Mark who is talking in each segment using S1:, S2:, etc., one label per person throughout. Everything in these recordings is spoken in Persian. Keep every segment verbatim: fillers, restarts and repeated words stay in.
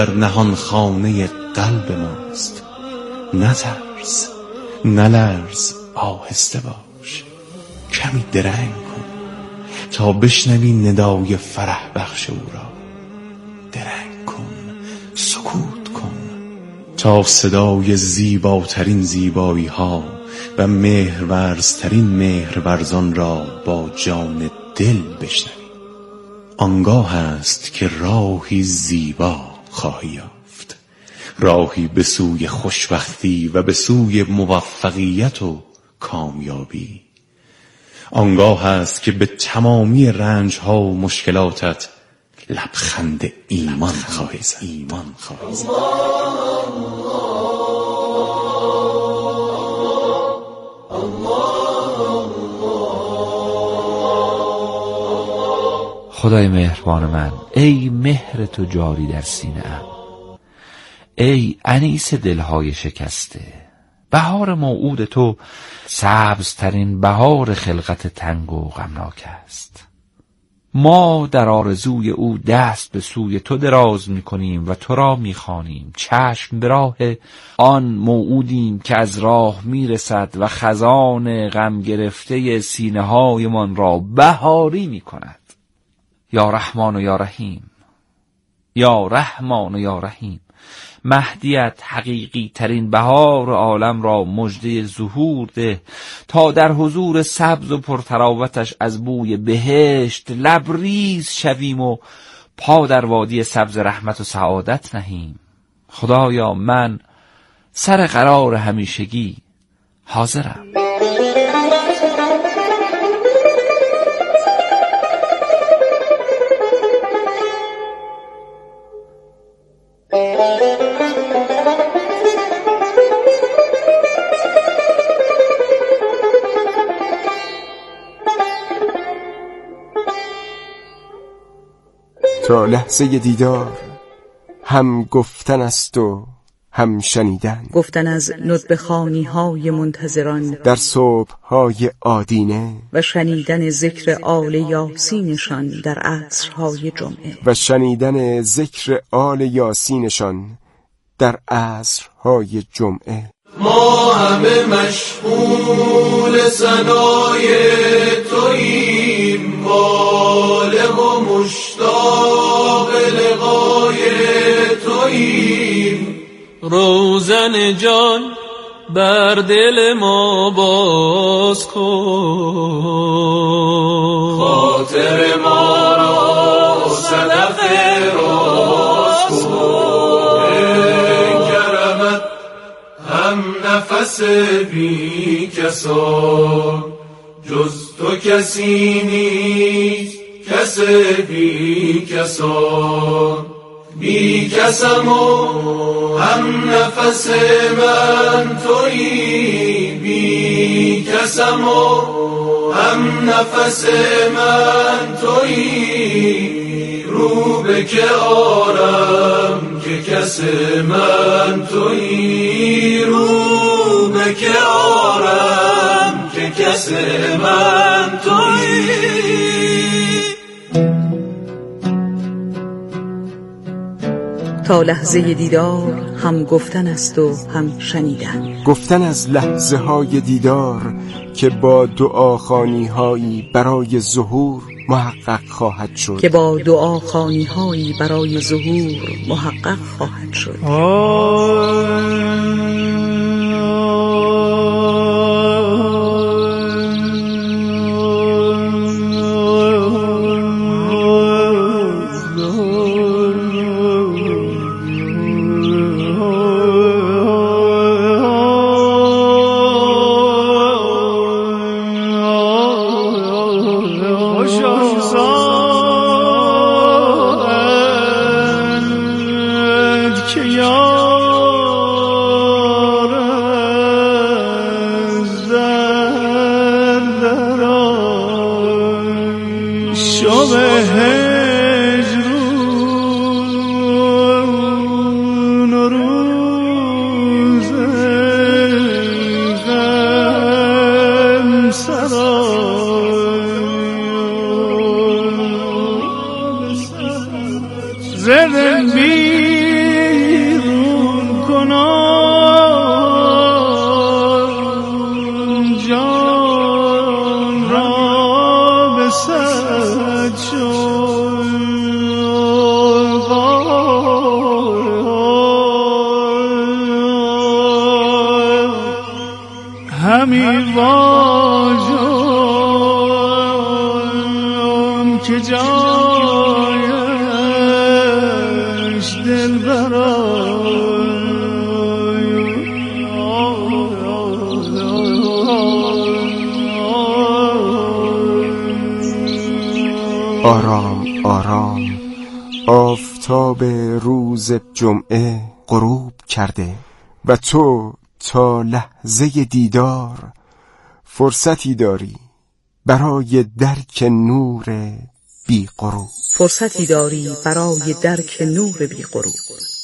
S1: در نهان خانه قلب ماست. نترس، نلرز، آهسته باش، کمی درنگ کن تا بشنوی ندای فرح بخش او را. درنگ کن، سکوت کن تا صدای زیباترین زیبایی ها و مهرورزترین مهرورزان را با جان دل بشنوی. آنگاه است که راهی زیبا خواهی یافت، راهی به سوی خوشبختی و به سوی موفقیت و کامیابی. آنگاه است که به تمامی رنجها و مشکلاتت لبخند ایمان خواهی زد. ایمان خواهی زد.
S2: خدای مهربان من، ای مهر تو جاری در سینه ام، ای انیس دلهای شکسته، بهار موعود تو سبزترین بهار خلقت تنگ و غمناک است. ما در آرزوی او دست به سوی تو دراز می کنیم و تو را می خوانیم. چشم به راه آن موعودیم که از راه می رسد و خزان غم گرفته سینه های من را بهاری می کند. یا رحمان و یا رحیم، یا رحمان و یا رحیم، مهدیت حقیقی ترین بهار عالم را مژده ظهور ده تا در حضور سبز و پرتراوتش از بوی بهشت لبریز شویم و پا در وادی سبز رحمت و سعادت نهیم. خدایا من سر قرار همیشگی حاضرم.
S3: تا لحظه دیدار هم گفتن است و هم شنیدن،
S4: گفتن از ندب خوانی های منتظران
S3: در صبح های آدینه
S4: و شنیدن ذکر آل یاسینشان در عصرهای جمعه
S3: و شنیدن ذکر آل یاسینشان در عصرهای جمعه.
S5: ما همه مشغول ثنای توییم، بالغ و مشتاق لقای توییم. روزن جان بر دل ما باز کن، خاطر ما را صدقه راز کن. کرمت هم نفس بی کسان، جز تو کسی نیست کس بی کسان. بی کسم و هم نفس من تویی، بی کسم و هم نفس من تویی. رو به که آرم که کس من تویی، رو به که آرم که کس من تویی.
S4: تا لحظه دیدار هم گفتن است و هم شنیدن،
S3: گفتن از لحظه های دیدار که با دعاخوانی هایی برای ظهور محقق خواهد شد،
S4: که با دعاخوانی هایی برای ظهور محقق خواهد شد.
S5: زدن بی همی واجم که جایش دل برای
S3: آرام آرام آفتاب روز جمعه غروب کرده و تو تا لحظه دیدار فرصتی داری برای درک نور بی غروب.
S4: فرصتی داری برای درک نور بی غروب.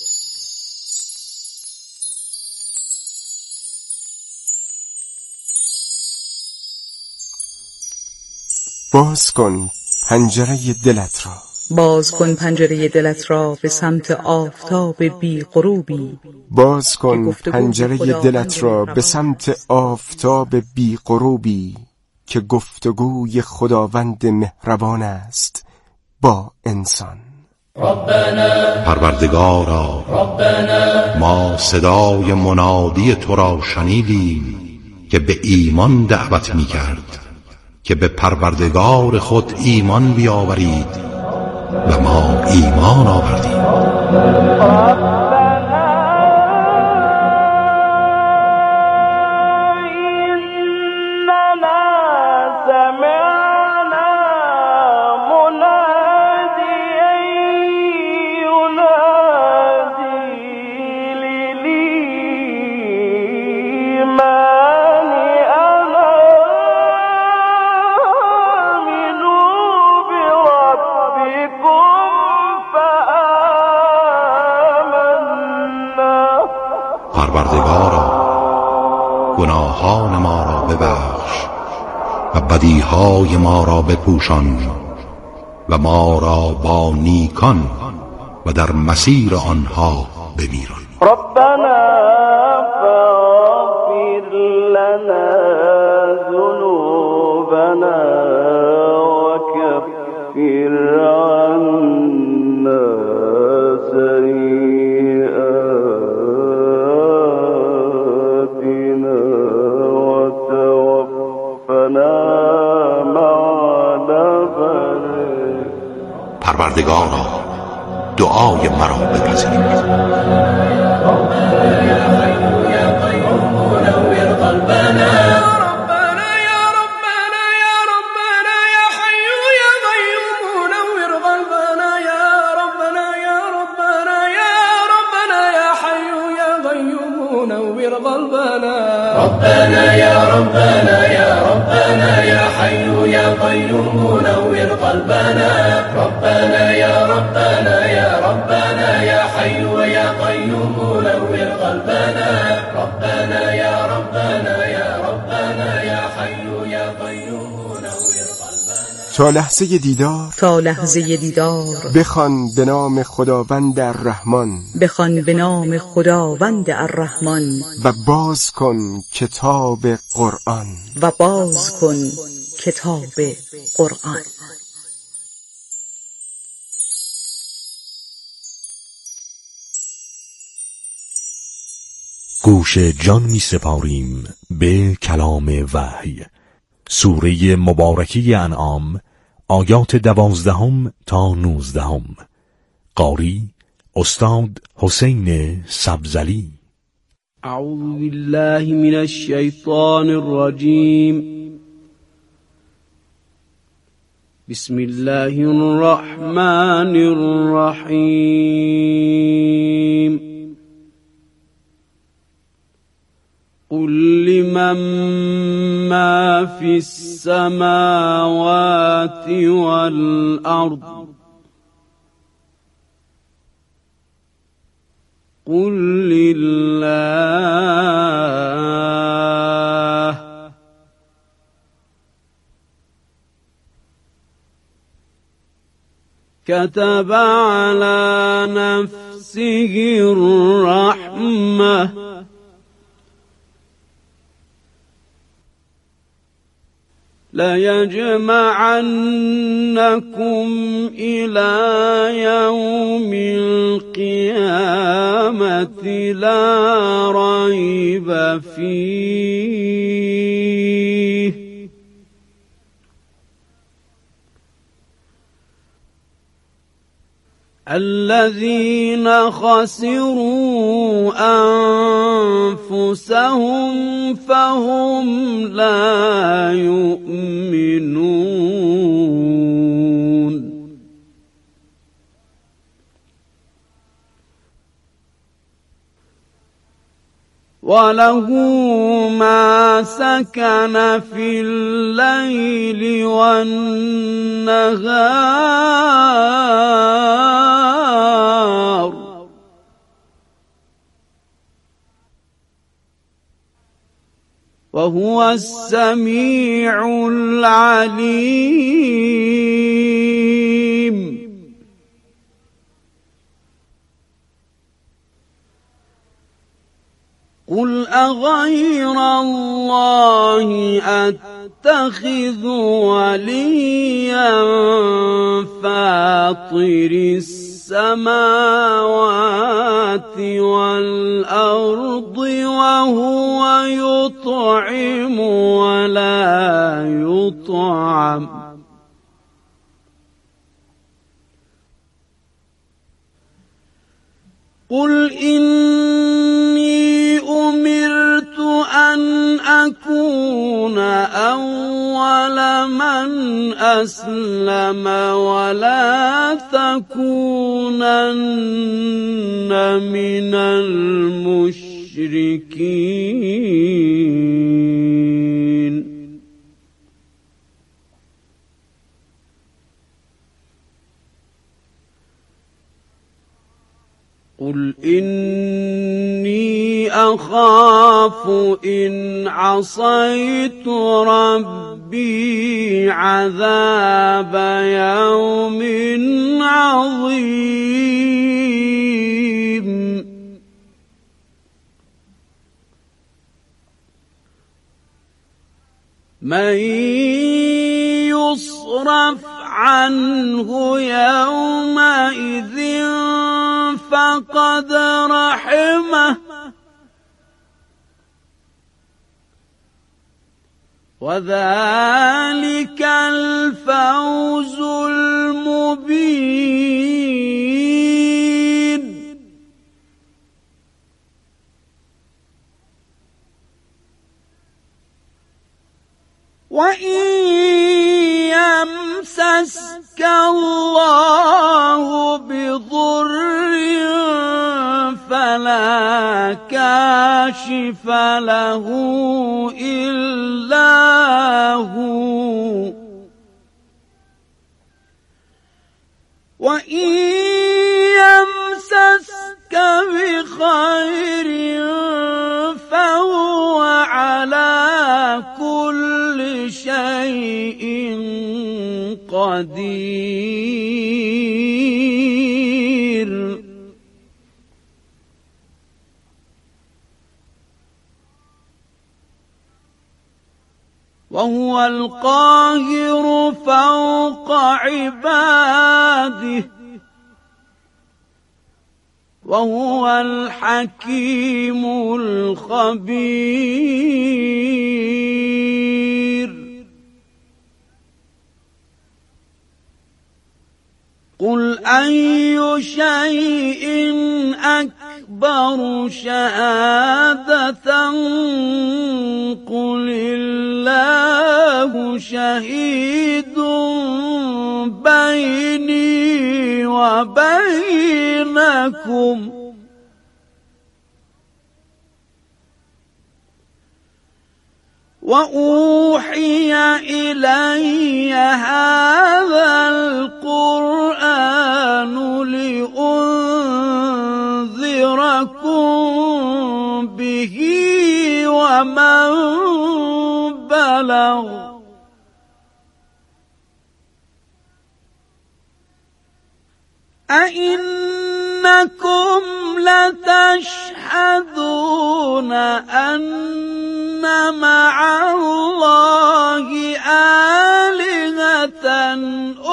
S3: باز کن پنجره دلت را،
S4: باز کن پنجره دلت را به سمت آفتاب بی غروبی.
S3: باز کن پنجره دلت را به سمت آفتاب بی غروبی که گفتگوی خداوند مهربان است با انسان.
S6: پروردگارا، ما صدای منادی تو را شنیدیم که به ایمان دعوت می کرد که به پروردگار خود ایمان بیاورید و ما ایمان آوردیم. پروردگارا، گناهان ما را ببخش و بدیهای ما را بپوشان و ما را با نیکان و در مسیر آنها بمیران.
S7: ربنا فاغفر لنا ذنوبنا وكفر عنا سيئاتنا وتوفنا مع الأبرار.
S6: پروردگارا، دعای مرا بپذیر.
S5: ربنا يا ربنا يا ربنا يا حي يا قيوم نور قلبنا. ربنا يا ربنا يا ربنا يا حي يا قيوم نور قلبنا. ربنا يا ربنا يا ربنا يا حي يا قيوم نور قلبنا.
S3: تا لحظه دیدار،
S4: تا لحظه دیدار
S3: بخوان به نام خداوند الرحمن،
S4: بخوان به نام خداوند الرحمن
S3: و باز کن کتاب قرآن،
S4: و باز کن کتاب قرآن.
S8: گوش جان می سپاریم به کلام وحی. سوره مبارکی انعام، آیات دوازدهم تا نوزدهم. قاری استاد حسین سبزلی.
S9: اعوذ بالله من الشیطان الرجیم. بسم الله الرحمن الرحیم. قل لمن ما في السماوات والأرض قل لله كتب على نفسه الرحمة ليجمعنكم إلى يوم القيامة القيامة لا ريب فيه الذين خسروا أنفسهم فهم لا يؤمنون وله ما سكن في الليل والنهار وهو السميع العليم قل أغير الله أتخذ وليا فاطر السماوات والأرض وهو يطعم ولا يطعم قل إني أمرت أن أكون أول من أسلم ولا تكونن من المشركين قل إني أخاف إن عصيت ربي عذاب يوم عظيم من يصرف عنه يومئذ فقد رحمه وذلك الفوز المبين وإن يمسسك الله بضر فلا كاشف له إلا هو وإن يمسسك بخير فهو على كل شيء قدير وهو القاهر فوق عباده وهو الحكيم الخبير قل أي شيء أكبر شهادة قل الله شهيد بيني وبينكم وأوحي إلي هذا القرآن لأنذركم به ومن بلغ أئنكم لتشهدون أن مع الله آلهة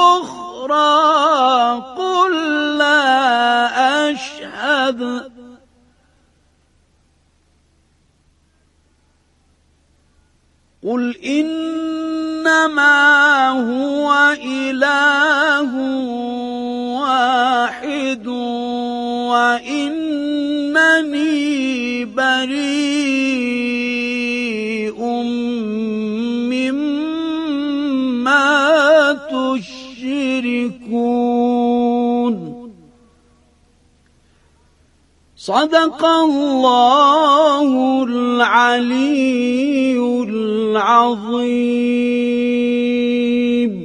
S9: أخرى قل لا أشهد قل إنما هو إله واحد وإنني بريء مما تشركون. صدق الله العلي العظيم.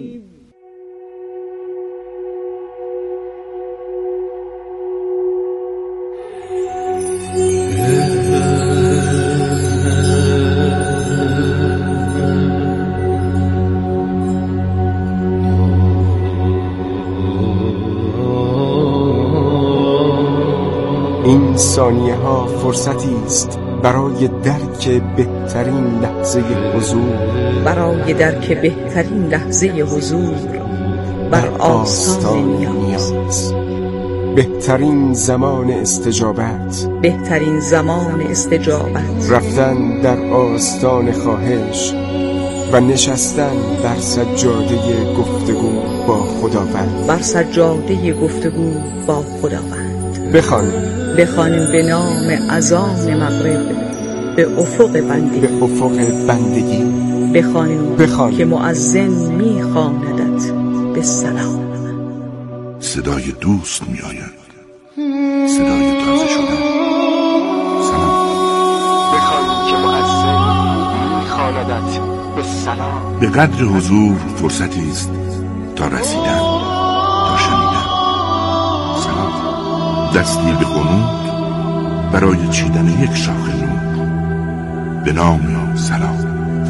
S3: این ثانیه ها فرصتی است برای درک بهترین لحظه حضور،
S4: برای درک بهترین لحظه حضور بر آستان نیاز،
S3: بهترین زمان استجابت،
S4: بهترین زمان استجابت،
S3: رفتن در آستان خواهش و نشستن بر سجاده گفتگو با خداوند،
S4: بر سجاده گفتگو با خداوند.
S3: بخوانیم
S4: بخوانیم به نام اذان مغرب به افق بندگی،
S3: به افق بندگی
S4: بخوانیم
S3: بخوان.
S4: که مؤذن میخواندت به سلام.
S6: صدای دوست می آید، صدای تازه شدن. سلام.
S3: بخوان که مؤذن میخواندت به سلام.
S6: به قدر حضور فرصتی است تا رسیدن، تا شنیدن. سلام. دستی به قنوت برای چیدن یک شاخه نور به نام سلام.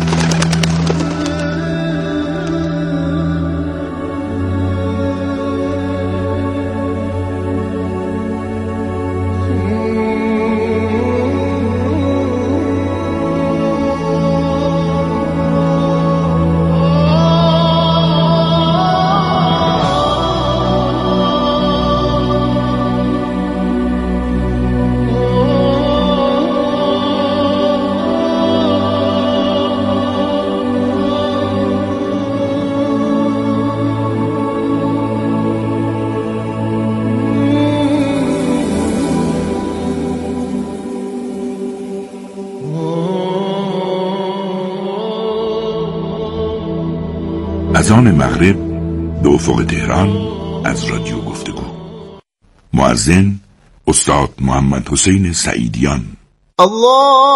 S6: اذان مغرب به افق تهران از رادیو گفتگو. مؤذن استاد محمد حسین سعیدیان.
S10: الله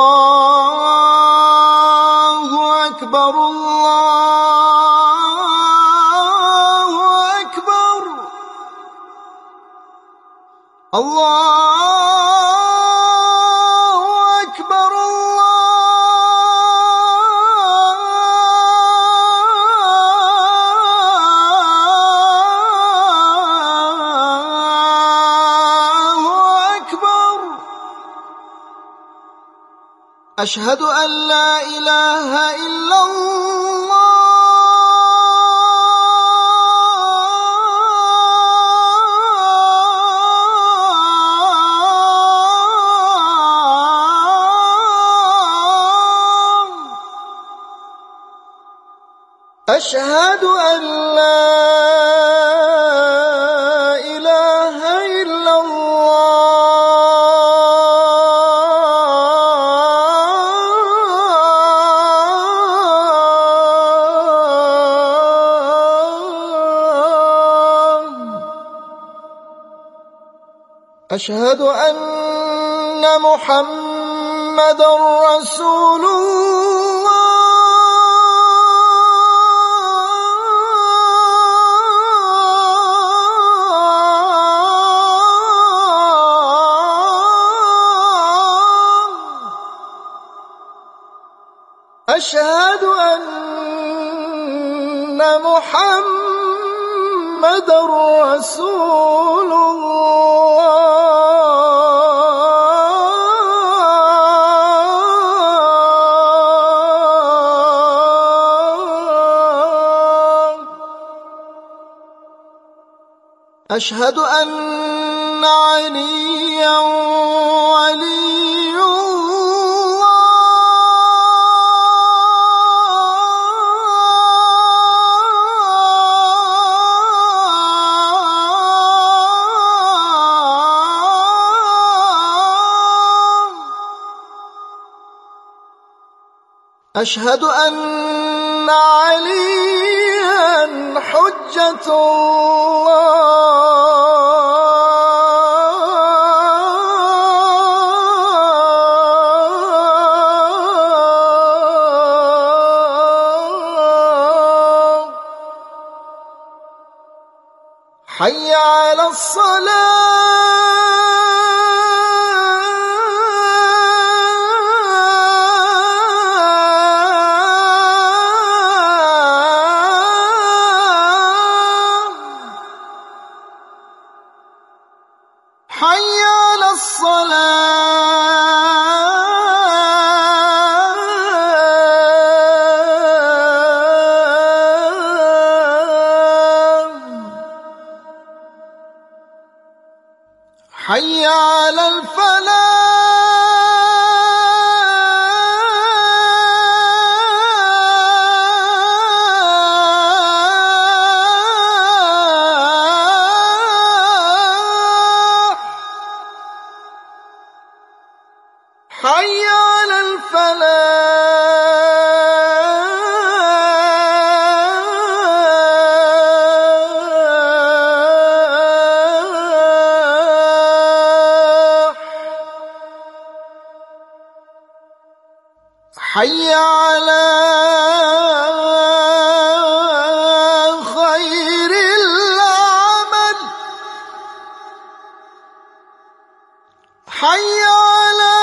S10: اکبر، الله اکبر، الله أشهد أن لا إله إلا الله أشهد أن لا إله إلا الله أشهد أن محمد رسول الله أشهد أن محمد رسول الله أشهد أن عليا ولي الله أشهد أن عليا حجة الله حي على حي على الفلاح حي على حي على خير العمل حي على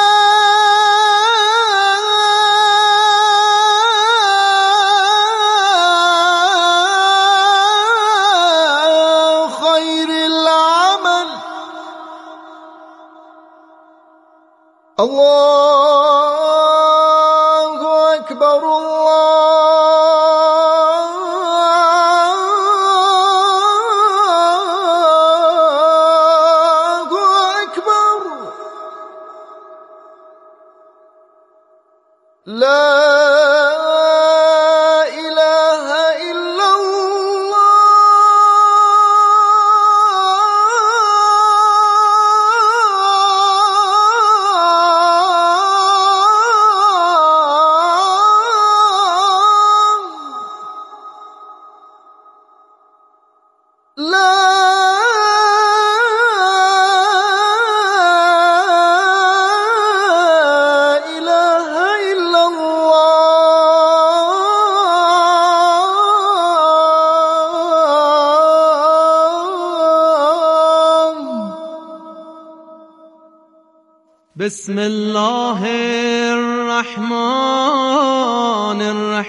S10: خير العمل الله أكبر الله أكبر لا إله إلا لا إله إلا الله
S9: بسم الله الرحمن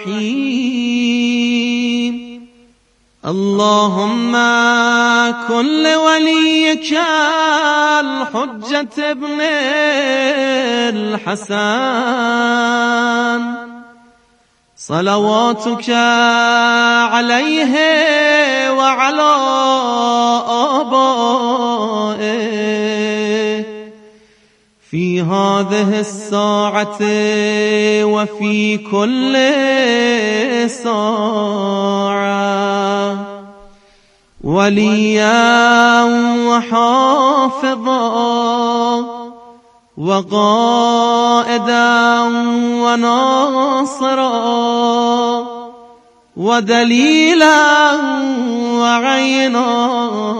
S9: الرحيم اللهم كن لوليك الحجة ابن الحسن صلواتك عليه وعلى آبائه في هذه الساعة وفي كل ساعة وليا وحافظا وقائدا وناصرا ودليلا وعينا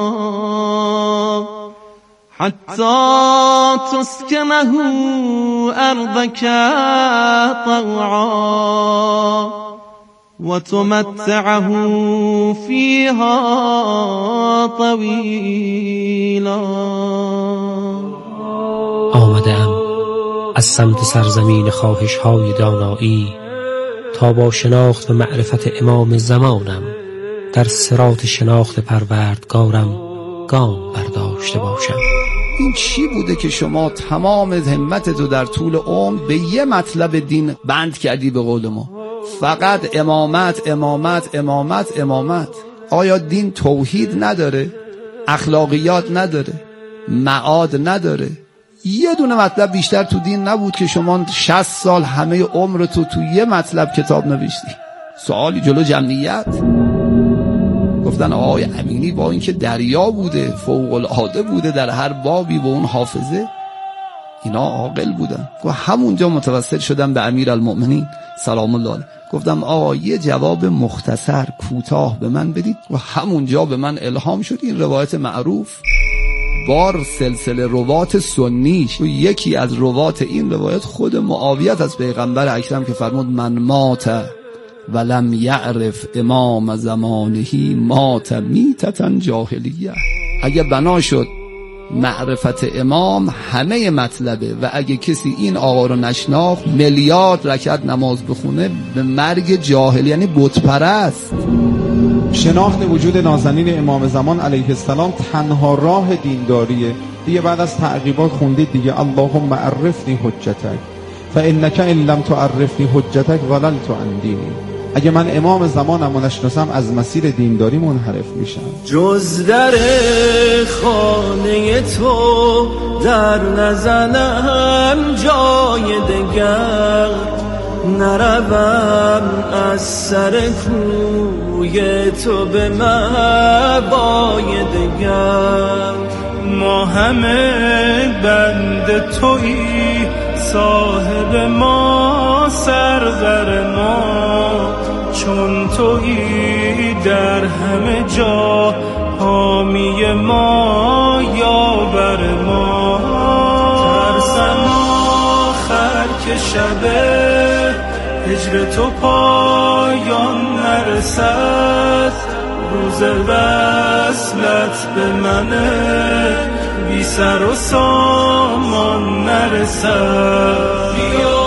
S9: حتى تسكنه أرضك طوعا وتمتعه فيها طويلا.
S11: آمدم از سمت سرزمین خواهش های دانایی تا با شناخت و معرفت امام زمانم در صراط شناخت پروردگارم گام برداشته باشم.
S12: این چی بوده که شما تمام همتتو در طول عمر به یه مطلب دین بند کردی؟ به قول ما فقط امامت امامت امامت امامت. آیا دین توحید نداره؟ اخلاقیات نداره؟ معاد نداره؟ یه دونه مطلب بیشتر تو دین نبود که شما شصت سال همه عمرتو تو یه مطلب کتاب نوشتی؟ سوالی جلو جمعیت. گفتن آقای امینی با اینکه دریا بوده، فوق العاده بوده در هر بابی با اون حافظه، اینا عاقل بودن. و همونجا متوسل شدم به امیرالمؤمنین سلام الله علیه، گفتم آقا یه جواب مختصر کوتاه به من بدید. و همونجا به من الهام شد این روایت معروف بار سلسله روات سنیش و یکی از روات این روایت خود معاویت از پیغمبر اکرم که فرمود من مات ولم یعرف امام زمانهی مات میتتا جاهلیه. اگه بنا شد معرفت امام همه مطلبه و اگه کسی این آقا رو نشناخت میلیارد رکعت نماز بخونه به مرگ جاهل، یعنی بت پرست.
S13: شناخت وجود نازنین امام زمان علیه السلام تنها راه دینداریه. دیگه بعد از تعقیبات خوندید دیگه اللهم عرفنی حجتک فانک ان لم تعرفنی حجتک ضللت عن دینی. اگه من امام زمانم و نشناسم از مسیر دینداری منحرف میشم.
S14: جز در خانه تو در نزنم جای دگر، نروم از سر کوی تو به مبای دگر. ما همه بند تویی صاحب ما سرور ما، چون تویی در همه جا حامی ما یاور ما. ترسم آخر که شب هجر تو پایان نرسد، روز وصلت به منه بی سر و سامان نرسد. بیا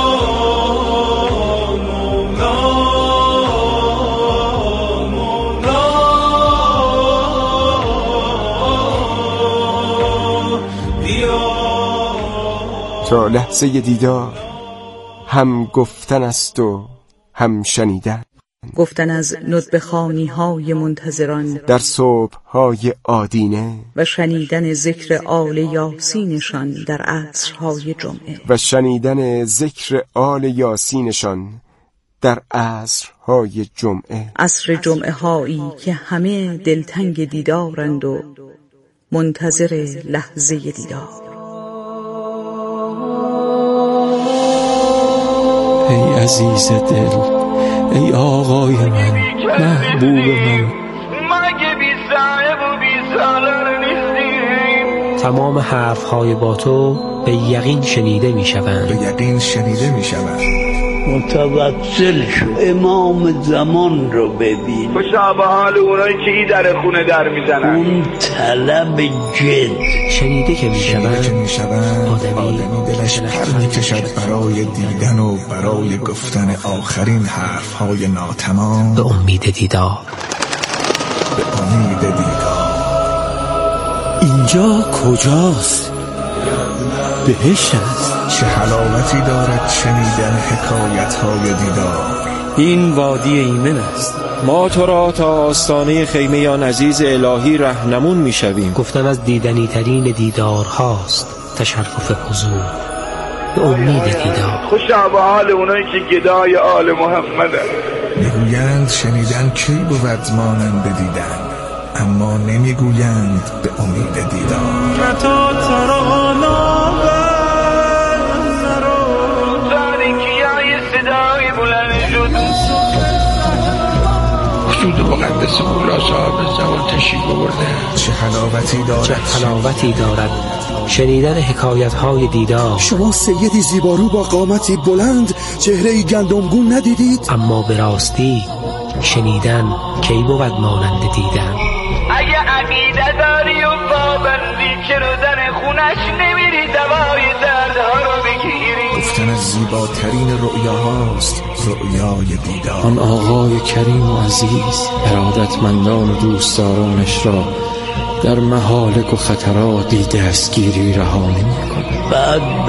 S3: تا لحظه دیدار هم گفتن است و هم شنیدن.
S4: گفتن از ندبخوانی های منتظران
S3: در صبح های آدینه
S4: و شنیدن ذکر آل یاسینشان در عصرهای جمعه
S3: و شنیدن ذکر آل یاسینشان در عصرهای جمعه.
S4: عصر جمعه هایی که همه دلتنگ دیدارند و منتظر لحظه دیدار.
S15: ای عزیز دل، ای آقای من، محبوب من،
S5: مگه بی صاحب و بی سالار نیستیم؟
S11: تمام حرفهای با تو به یقین شنیده می شوند.
S16: به یقین شنیده می شوند.
S17: متوسل شو امام زمان رو ببین.
S5: خوشا به حال اونایی که ای در خونه در میزنن.
S17: اون طلب جد
S11: شنیده که می
S16: شوند آدمی دلش پر می کشد برای دیدن و برای گفتن آخرین حرفهای ناتمام.
S11: به امید دیدار،
S16: به امید دیدار.
S15: اینجا کجاست؟ بهشت است.
S16: چه حلاوتی دارد شنیدن حکایت‌های دیدار.
S18: این وادی ایمن است. ما تو را تا آستانه خیمه یا عزیز الهی رهنمون می‌شویم.
S11: گفتن از دیدنی ترین دیدار هاست تشرف حضور. به امید دیدار.
S5: خوشا به حال اونایی که گدای آل محمد
S16: میگویند شنیدن کی بود مانند دیدن، اما نمیگویند به امید دیدار.
S5: متا ترانا
S17: خود مقدس مولا صاحب زمان تشریف آورده.
S16: چه حلاوتی دارد
S11: چه حلاوتی دارد شنیدن حکایت‌های دیدار.
S19: شما سیدی زیبارو با قامتی بلند، چهره‌ای گندمگون ندیدید؟
S11: اما به راستی شنیدن کی بود مانند دیدن.
S5: اگه عقیده داری و پابندی که رو در خونش نمیری دوای دردها رو بگیری.
S16: گفتن از زیباترین رؤیاهاست رؤیای دیدار.
S18: آن آقای کریم و عزیز ارادتمندان و دوستدارانش را در مهالک و خطرات دستگیری رها نمی‌کند.
S17: بعد